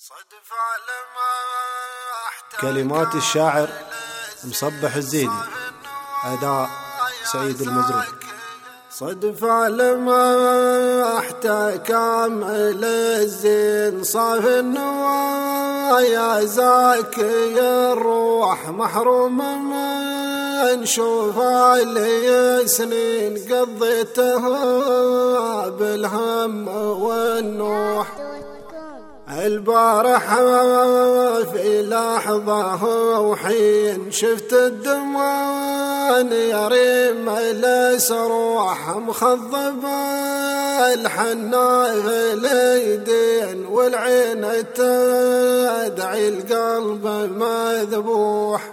كلمات الشاعر مصبح الزيدي، أداء سعيد المزروع. صدف على ما احتكم الزين صاف النوايا زاكي الروح محروم من شوف لي سنين قضيتها بالهم والنوح. البارح في لحظة وحين شفت الدمان يريم الاسروح مخضبة الحنا في اليدين والعين تدعي القلب مذبوح.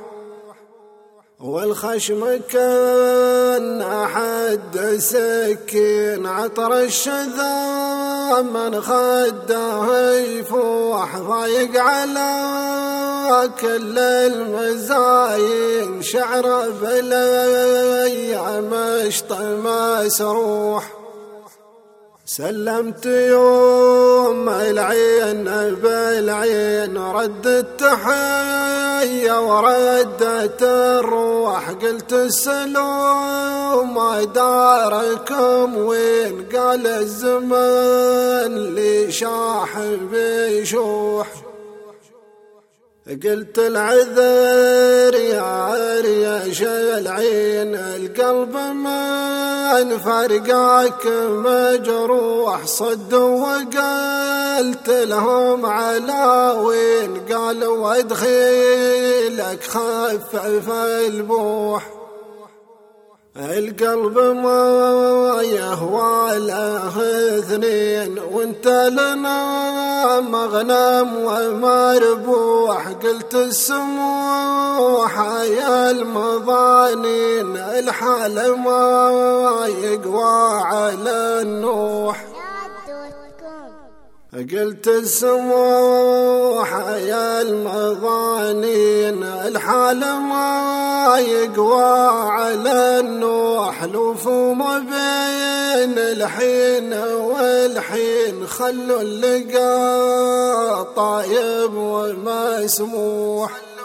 والخشم كان أحد سكين عطر الشذا من خده يفوح ضايق على كل المزاين شعر بالايام مشط مسروح. سلمت يوم العين بالعين رد التحية وردت الروح قلت السلام داركم وين قال الزمن لي شاح بيشوح. قلت العذر يا ريش العين القلب من فرقاك مجروح. صد وقلت لهم على وين قالوا وادخيلك خفف البوح. القلب ما يهوى له اثنين وانت لنا مغنم ومربوح. قلت السموح يا المظانين الحال ما يقوى على النوح. قلت السموح يا المظانين الحال ما يقوى على النوح. لوفوا ما بين الحين والحين خلوا اللقاء طايب ومسموح.